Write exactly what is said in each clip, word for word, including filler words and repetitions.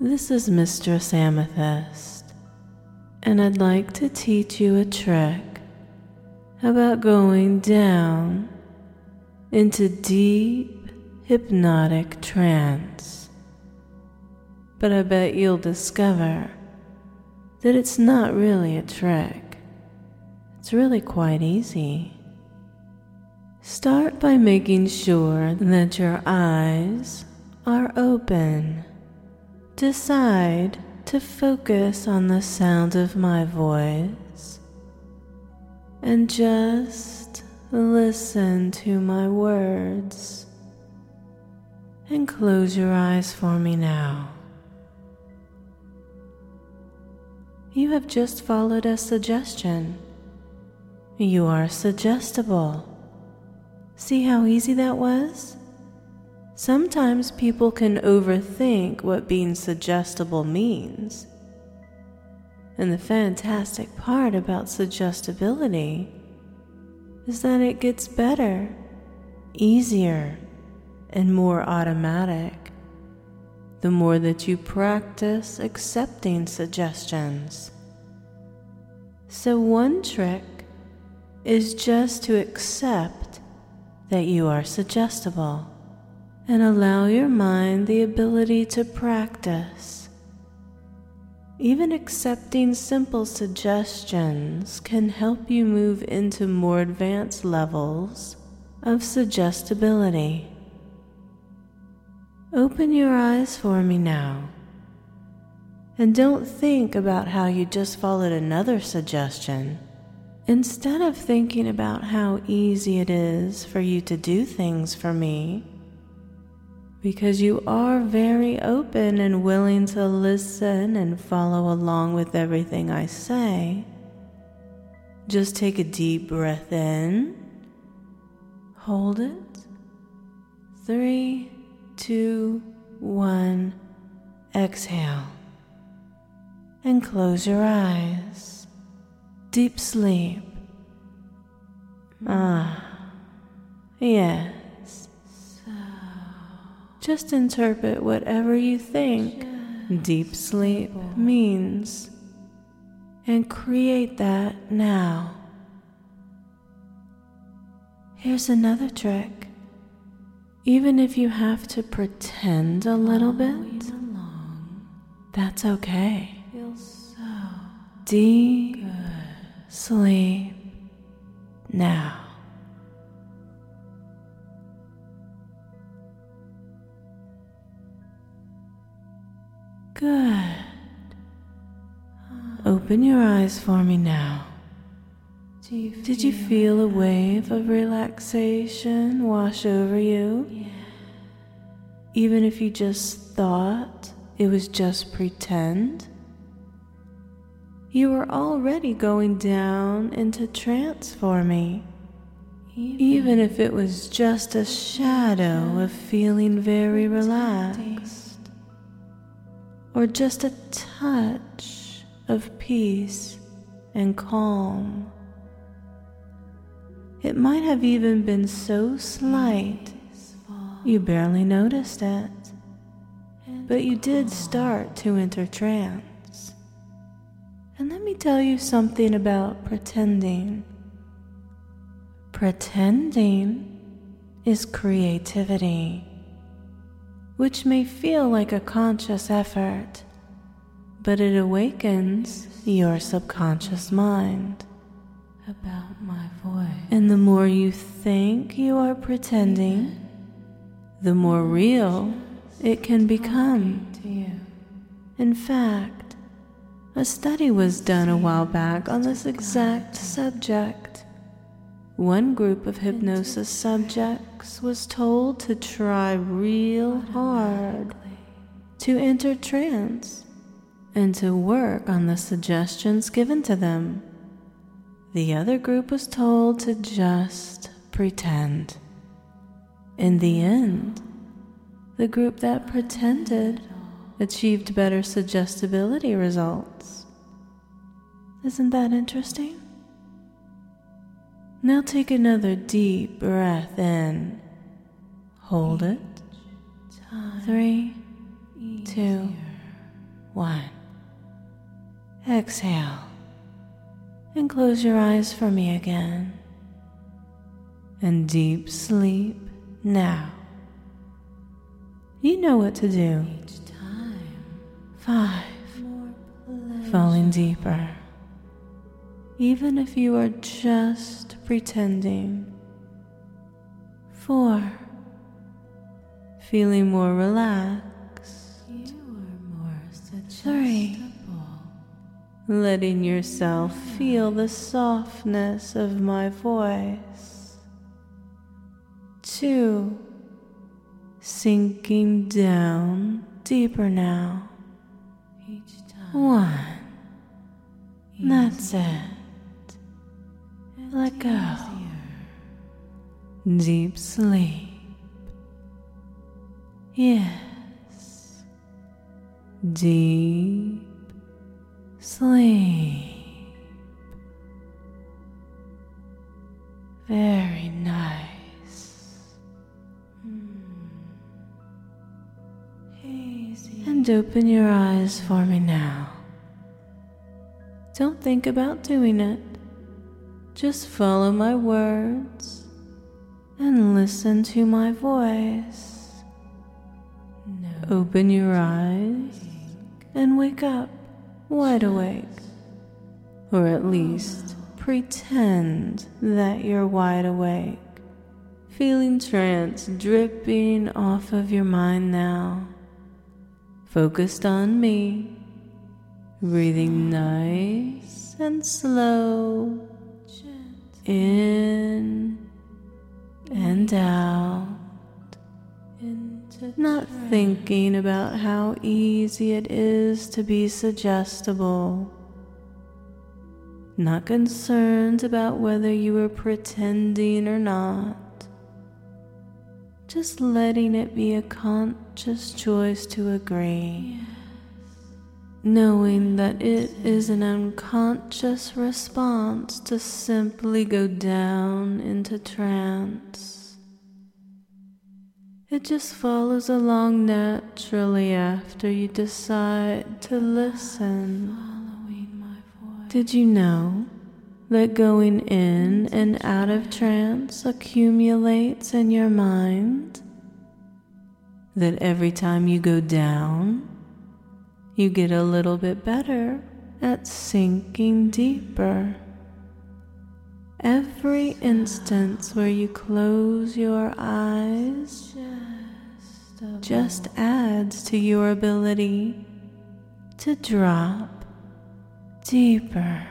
This is Mistress Amethyst, and I'd like to teach you a trick about going down into deep hypnotic trance. But I bet you'll discover that it's not really a trick. It's really quite easy. Start by making sure that your eyes are open. Decide to focus on the sound of my voice and just listen to my words. And close your eyes for me now. You have just followed a suggestion. You are suggestible. See how easy that was? Sometimes people can overthink what being suggestible means. And the fantastic part about suggestibility is that it gets better, easier, and more automatic the more that you practice accepting suggestions. So one trick is just to accept that you are suggestible and allow your mind the ability to practice. Even accepting simple suggestions can help you move into more advanced levels of suggestibility. Open your eyes for me now, and don't think about how you just followed another suggestion. Instead of thinking about how easy it is for you to do things for me, because you are very open and willing to listen and follow along with everything I say, just take a deep breath in, hold it, three, two, one, exhale, and close your eyes. Deep sleep. Ah, yes. Just interpret whatever you think deep sleep means and create that now. Here's another trick. Even if you have to pretend a little bit, that's okay. Deep sleep now. Good. Open your eyes for me now. Did you feel a wave of relaxation wash over you? Yeah. Even if you just thought it was just pretend? You were already going down into trance for me. Even, Even if it was just a shadow of feeling very relaxed, or just a touch of peace and calm. It might have even been so slight you barely noticed it, but you did start to enter trance. And let me tell you something about pretending. Pretending is creativity, which may feel like a conscious effort, but it awakens your subconscious mind about my voice. And the more you think you are pretending, the more real it can become. In fact, a study was done a while back on this exact subject. One group of hypnosis subjects was told to try real hard to enter trance and to work on the suggestions given to them. The other group was told to just pretend. In the end, the group that pretended achieved better suggestibility results. Isn't that interesting? Now take another deep breath in. Hold it. Three, two, one. Exhale and close your eyes for me again. And deep sleep now. You know what to do. Each time. Five. Falling deeper. Even if you are just pretending. Four. Feeling more relaxed. You are more suggestible. Three. Letting yourself feel the softness of my voice. Two. Sinking down deeper now. Each time. One. That's it. Let go. Deep sleep. Yes. Deep sleep. Very nice. And open your eyes for me now. Don't think about doing it. Just follow my words and listen to my voice. No. Open your eyes and wake up wide awake. Or at least pretend that you're wide awake. Feeling trance dripping off of your mind now. Focused on me. Breathing nice and slow. In and out. Not thinking about how easy it is to be suggestible. Not concerned about whether you are pretending or not. Just letting it be a conscious choice to agree. Yes. Knowing that it is an unconscious response to simply go down into trance. It just follows along naturally after you decide to listen. Did you know that going in and out of trance accumulates in your mind? That every time you go down, you get a little bit better at sinking deeper. Every instance where you close your eyes just adds to your ability to drop deeper.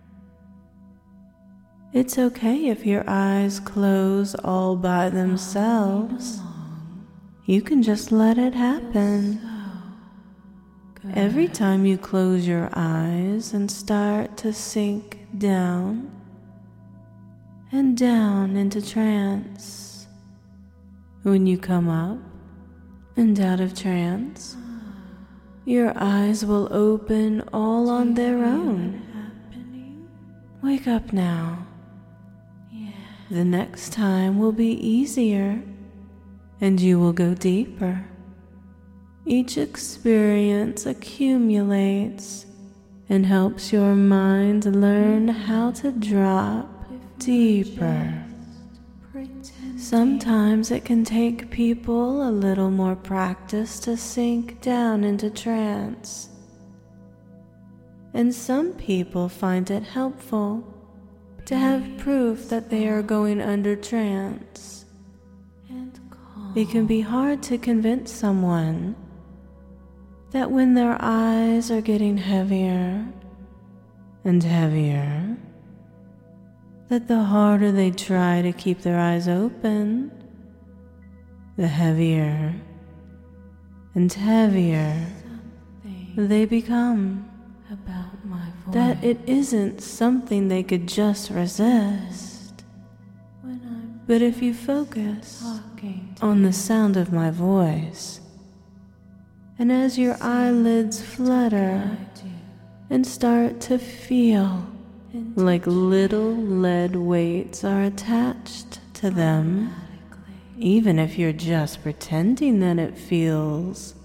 It's okay if your eyes close all by themselves. You can just let it happen. Every time you close your eyes and start to sink down and down into trance, when you come up and out of trance, your eyes will open all on their own. Wake up now. The next time will be easier, and you will go deeper. Each experience accumulates and helps your mind learn how to drop deeper. Sometimes it can take people a little more practice to sink down into trance, and some people find it helpful to have proof that they are going under trance. It can be hard to convince someone that when their eyes are getting heavier and heavier, that the harder they try to keep their eyes open, the heavier and heavier they become. About my voice. That it isn't something they could just resist. But if you focus on the sound of my voice, and as your eyelids flutter and start to feel like little lead weights are attached to them, even if you're just pretending that it feels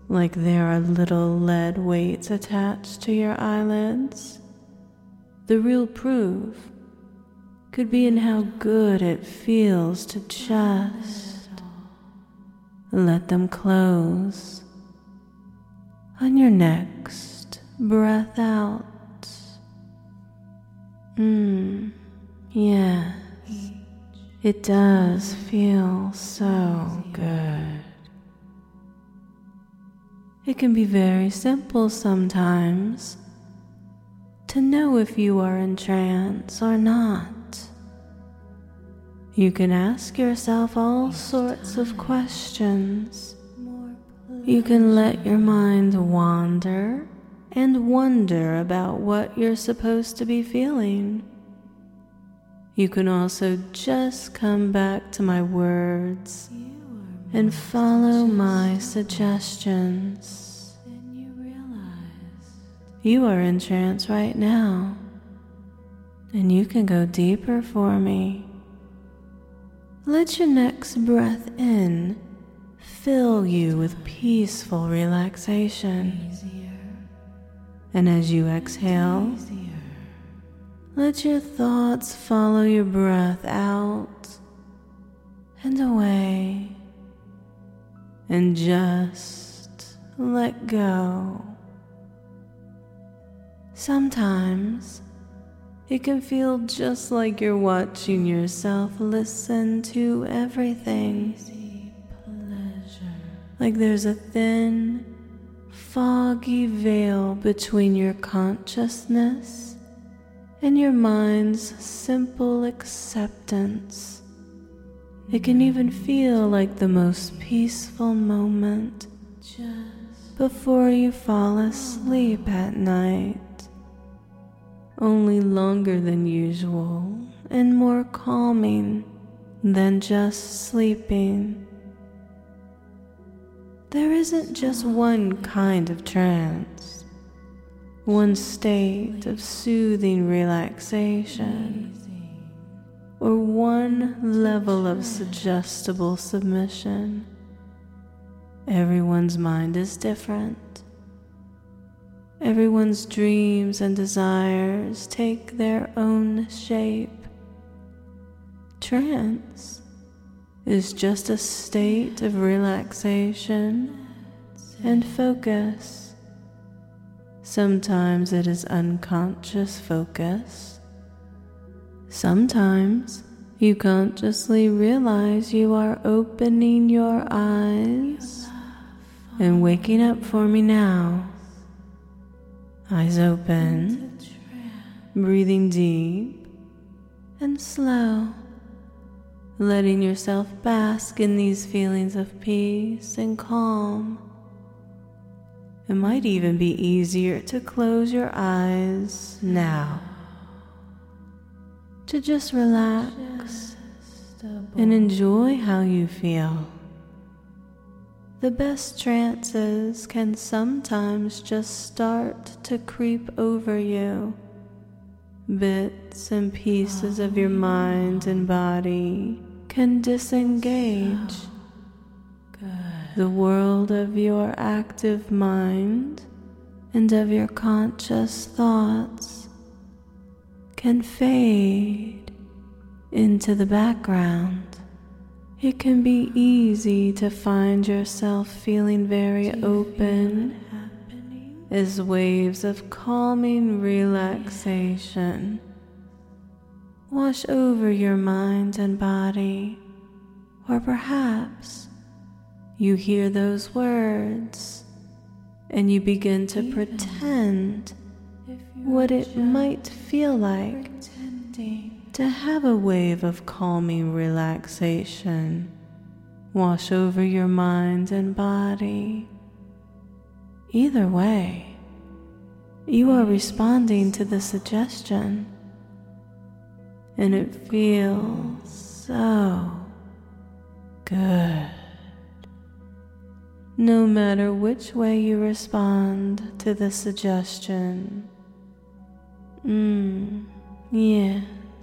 like there are little lead weights attached to your eyelids. The real proof could be in how good it feels to just let them close on your next breath out. Mmm, yes, it does feel so good. It can be very simple sometimes to know if you are in trance or not. You can ask yourself all sorts of questions. You can let your mind wander and wonder about what you're supposed to be feeling. You can also just come back to my words and follow my suggestions. You are in trance right now, and you can go deeper for me. Let your next breath in fill you with peaceful relaxation. And as you exhale, let your thoughts follow your breath out and away, and just let go. Sometimes it can feel just like you're watching yourself listen to everything. Like there's a thin, foggy veil between your consciousness and your mind's simple acceptance. It can even feel like the most peaceful moment just before you fall asleep at night. Only longer than usual and more calming than just sleeping. There isn't just one kind of trance, one state of soothing relaxation, or one level of suggestible submission. Everyone's mind is different. Everyone's dreams and desires take their own shape. Trance is just a state of relaxation and focus. Sometimes it is unconscious focus. Sometimes you consciously realize you are opening your eyes and waking up for me now. Eyes open, breathing deep and slow, letting yourself bask in these feelings of peace and calm. It might even be easier to close your eyes now, to just relax and enjoy how you feel. The best trances can sometimes just start to creep over you. Bits and pieces of your mind and body can disengage. The world of your active mind and of your conscious thoughts can fade into the background. It can be easy to find yourself feeling very open as waves of calming relaxation wash over your mind and body. Or perhaps you hear those words and you begin to pretend what it might feel like to have a wave of calming relaxation wash over your mind and body. Either way, you are responding to the suggestion, and it feels so good. No matter which way you respond to the suggestion. Mmm, yes.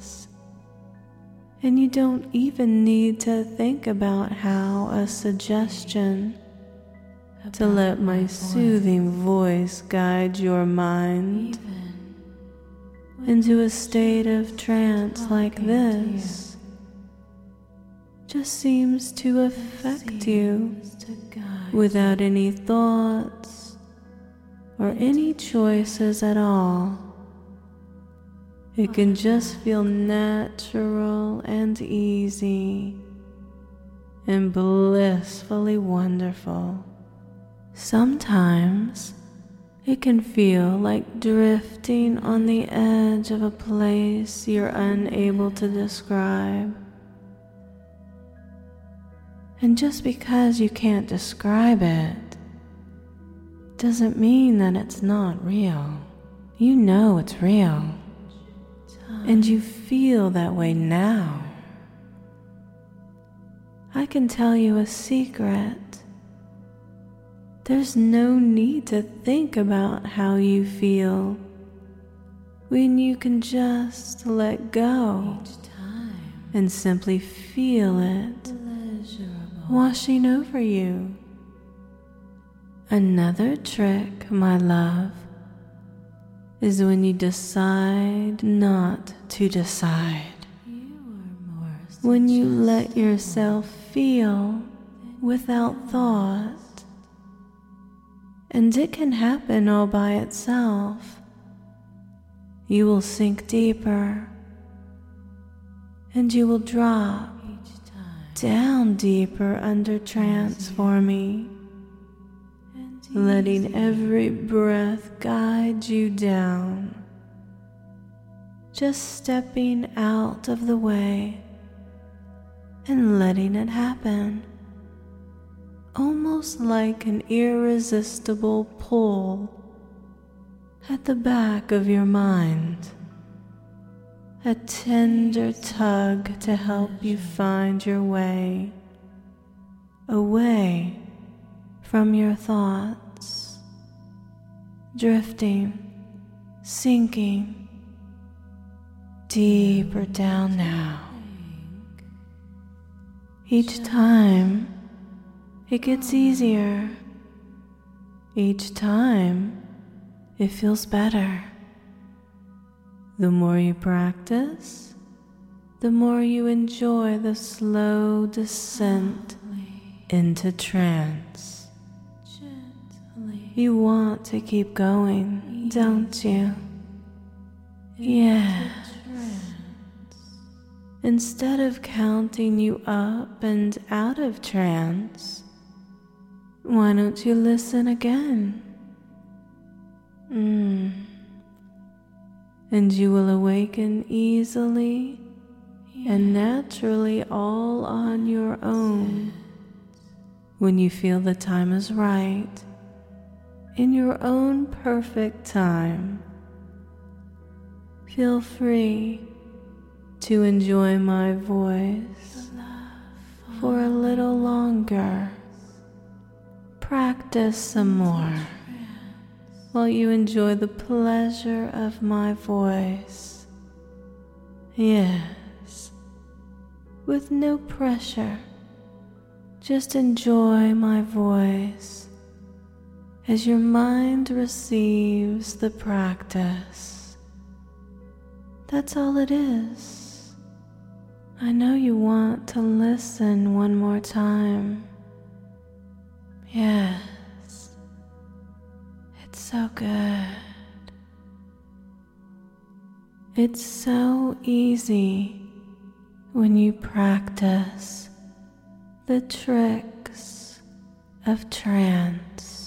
And you don't even need to think about how a suggestion to let my soothing voice guide your mind into a state of trance like this just seems to affect you without any thoughts or any choices at all. It can just feel natural and easy and blissfully wonderful. Sometimes it can feel like drifting on the edge of a place you're unable to describe. And just because you can't describe it doesn't mean that it's not real. You know it's real, and you feel that way now. I can tell you a secret. There's no need to think about how you feel when you can just let go and simply feel it washing over you. Another trick, my love, is when you decide not to decide. When you let yourself feel without thought. And it can happen all by itself. You will sink deeper, and you will drop down deeper under trance for me, letting every breath guide you down, just stepping out of the way and letting it happen. Almost like an irresistible pull at the back of your mind, a tender tug to help you find your way, away from your thoughts, drifting, sinking, deeper down now. Each time it gets easier. Each time, it feels better. The more you practice, the more you enjoy the slow descent into trance. You want to keep going, don't you? Yeah. Instead of counting you up and out of trance, why don't you listen again? Mm. And you will awaken easily and naturally all on your own when you feel the time is right, in your own perfect time. Feel free to enjoy my voice for a little longer. Practice some more while you enjoy the pleasure of my voice. Yes, with no pressure, just enjoy my voice as your mind receives the practice. That's all it is. I know you want to listen one more time. Yes, it's so good. It's so easy when you practice the tricks of trance.